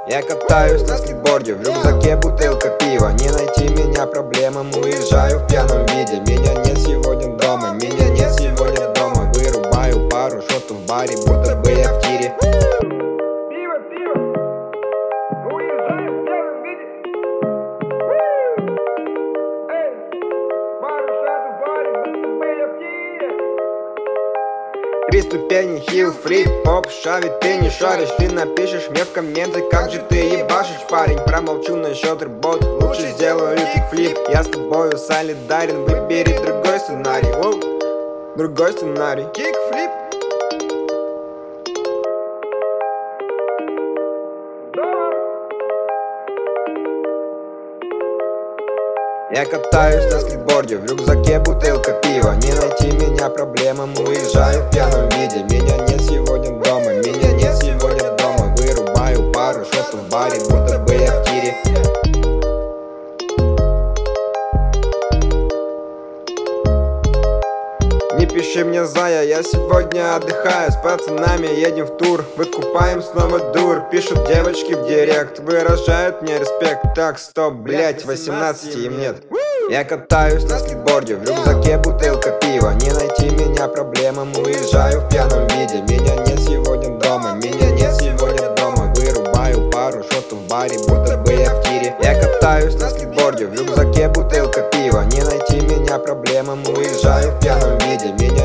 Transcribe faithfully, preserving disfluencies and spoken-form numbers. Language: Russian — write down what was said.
Я катаюсь на скейтборде, в рюкзаке бутылка пива. Не найти меня проблемам, уезжаю в пьяном виде. Меня нет сегодня дома, меня нет сегодня дома. Вырубаю пару шотов в баре, будто бы я в тире. Пиво, пиво, уезжаю в пьяном виде. Эй, пару шотов в баре, будто бы я в тире. Три ступени, хил, флип, поп, шави, ты не шаришь. Ты напишешь мне в комменты, как же ты ебашишь, парень. Промолчу насчет работ, лучше сделаю кикфлип. Я с тобою солидарен, выбери другой сценарий. Воу, другой сценарий. Кикфлип. Я катаюсь на скейтборде, в рюкзаке бутылка пива. Не найти меня проблемам, уезжаю в пьяном виде. Меня нет сегодня дома, меня нет сегодня дома. Вырубаю пару шотов в баре, будто бы я в тире. Не пиши мне, зая, я сегодня отдыхаю. С пацанами едем в тур, выкупаем снова дур. Пишут девочки в директ, выражают мне респект. Так, стоп, блять, восемнадцати им нет. Я катаюсь на скейтборде, в рюкзаке бутылка пива. Не найти меня проблемам, уезжаю в пьяном виде. Меня нет сегодня дома, меня нет сегодня дома. Вырубаю пару шотов в баре, будто бы я в тире. Я катаюсь на скейтборде, в рюкзаке бутылка пива. Не найти меня проблемам, уезжаю в пьяном виде. Меня